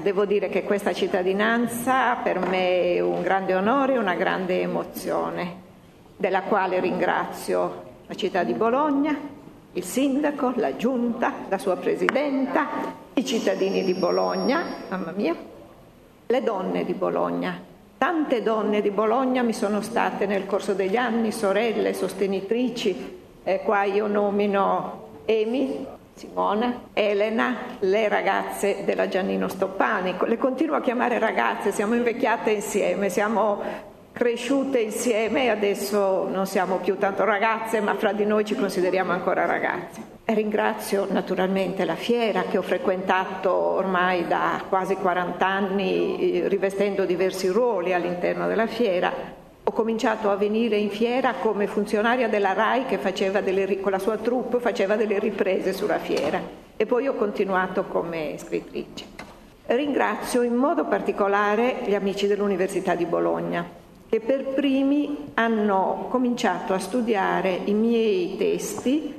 Devo dire che questa cittadinanza per me è un grande onore e una grande emozione, della quale ringrazio la città di Bologna, il sindaco, la giunta, la sua presidenta, i cittadini di Bologna, mamma mia, le donne di Bologna. Tante donne di Bologna mi sono state nel corso degli anni, sorelle, sostenitrici, qua io nomino Emi, Simona, Elena, le ragazze della Giannino Stoppani, le continuo a chiamare ragazze, siamo invecchiate insieme, siamo cresciute insieme e adesso non siamo più tanto ragazze, ma fra di noi ci consideriamo ancora ragazze. E ringrazio naturalmente la fiera che ho frequentato ormai da quasi 40 anni, rivestendo diversi ruoli all'interno della fiera. Ho cominciato a venire in fiera come funzionaria della RAI che con la sua troupe faceva delle riprese sulla fiera e poi ho continuato come scrittrice. Ringrazio in modo particolare gli amici dell'Università di Bologna che per primi hanno cominciato a studiare i miei testi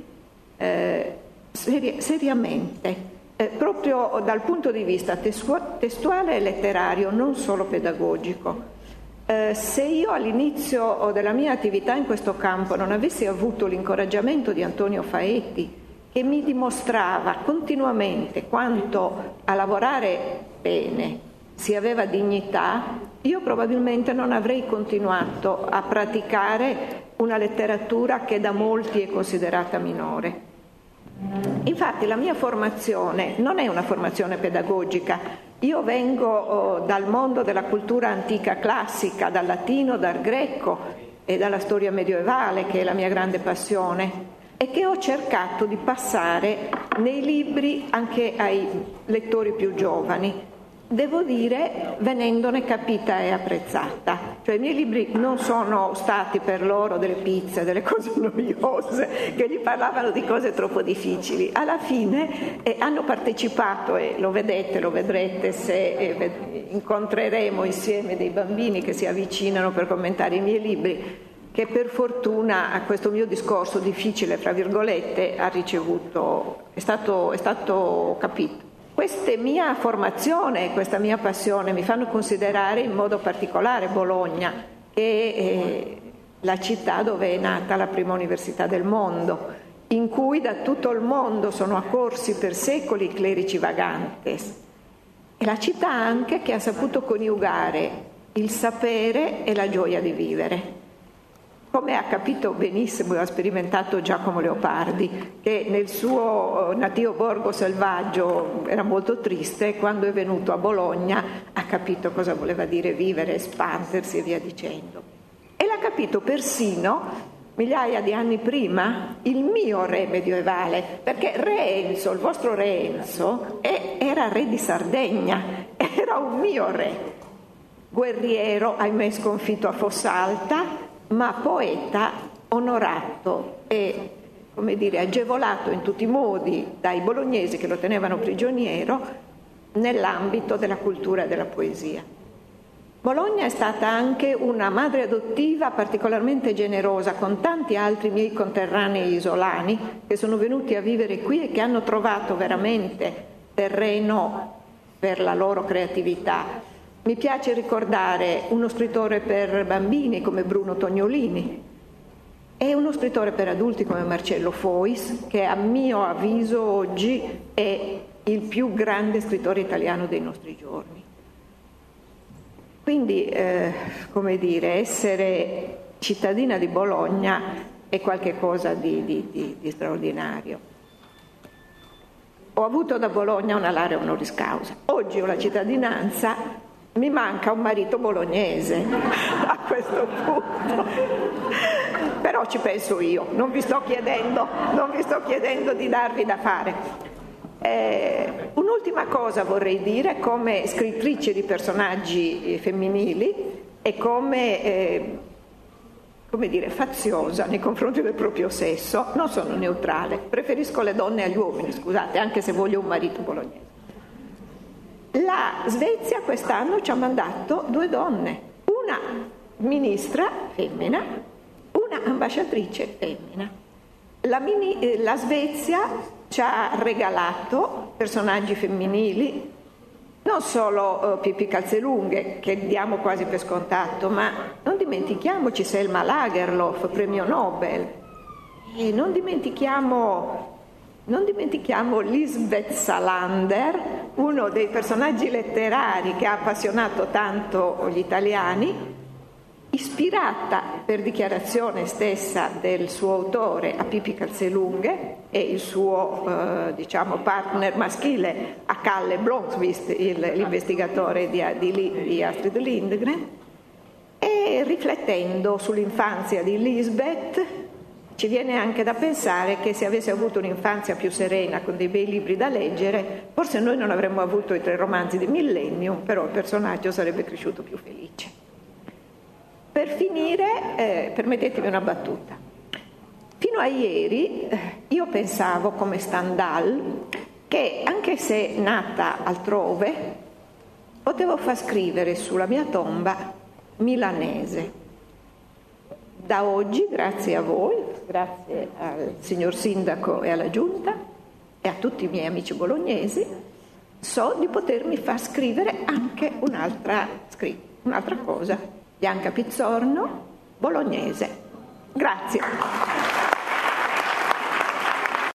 seriamente, proprio dal punto di vista testuale e letterario, non solo pedagogico. Se io all'inizio della mia attività in questo campo non avessi avuto l'incoraggiamento di Antonio Faetti, che mi dimostrava continuamente quanto a lavorare bene si aveva dignità, io probabilmente non avrei continuato a praticare una letteratura che da molti è considerata minore. Infatti la mia formazione non è una formazione pedagogica, io vengo dal mondo della cultura antica classica, dal latino, dal greco e dalla storia medievale, che è la mia grande passione, e che ho cercato di passare nei libri anche ai lettori più giovani. Devo dire, venendone capita e apprezzata. Cioè i miei libri non sono stati per loro delle pizze, delle cose noiose, che gli parlavano di cose troppo difficili. Alla fine hanno partecipato, e lo vedete, lo vedrete se incontreremo insieme dei bambini che si avvicinano per commentare i miei libri, che per fortuna a questo mio discorso difficile, fra virgolette, ha ricevuto, è stato capito. Questa mia formazione e questa mia passione mi fanno considerare in modo particolare Bologna, che è la città dove è nata la prima università del mondo, in cui da tutto il mondo sono accorsi per secoli i clerici vagantes. È la città anche che ha saputo coniugare il sapere e la gioia di vivere. Come ha capito benissimo e ha sperimentato Giacomo Leopardi, che nel suo nativo borgo selvaggio era molto triste, quando è venuto a Bologna ha capito cosa voleva dire vivere, espandersi e via dicendo. E l'ha capito persino migliaia di anni prima il mio re medievale, perché Re Enzo, il vostro Re Enzo, era re di Sardegna, era un mio re, guerriero, ahimè sconfitto a Fossalta, ma poeta onorato e, come dire, agevolato in tutti i modi dai bolognesi che lo tenevano prigioniero nell'ambito della cultura e della poesia. Bologna è stata anche una madre adottiva particolarmente generosa con tanti altri miei conterranei isolani che sono venuti a vivere qui e che hanno trovato veramente terreno per la loro creatività. Mi piace ricordare uno scrittore per bambini come Bruno Tognolini e uno scrittore per adulti come Marcello Fois, che a mio avviso oggi è il più grande scrittore italiano dei nostri giorni. Quindi, come dire, essere cittadina di Bologna è qualcosa di straordinario. Ho avuto da Bologna una laurea honoris causa. Oggi ho la cittadinanza. Mi manca un marito bolognese a questo punto, però ci penso io, non vi sto chiedendo di darvi da fare. Un'ultima cosa vorrei dire come scrittrice di personaggi femminili e come dire, faziosa nei confronti del proprio sesso. Non sono neutrale, preferisco le donne agli uomini, scusate, anche se voglio un marito bolognese. La Svezia quest'anno ci ha mandato 2 donne, una ministra femmina, una ambasciatrice femmina. La Svezia ci ha regalato personaggi femminili non solo Pippi Calzelunghe, che diamo quasi per scontato, ma non dimentichiamoci Selma Lagerlöf, premio Nobel, e non dimentichiamo Lisbeth Salander, uno dei personaggi letterari che ha appassionato tanto gli italiani, ispirata per dichiarazione stessa del suo autore a Pippi Calzelunghe e il suo partner maschile a Kalle Blomqvist, l'investigatore di Astrid Lindgren, e riflettendo sull'infanzia di Lisbeth ci viene anche da pensare che se avesse avuto un'infanzia più serena con dei bei libri da leggere, forse noi non avremmo avuto i 3 romanzi di Millennium, però il personaggio sarebbe cresciuto più felice. Per finire, permettetemi una battuta. Fino a ieri io pensavo, come Stendhal, che anche se nata altrove, potevo far scrivere sulla mia tomba milanese. Da oggi, grazie a voi, grazie al signor Sindaco e alla Giunta e a tutti i miei amici bolognesi, so di potermi far scrivere anche un'altra cosa. Bianca Pizzorno, bolognese. Grazie.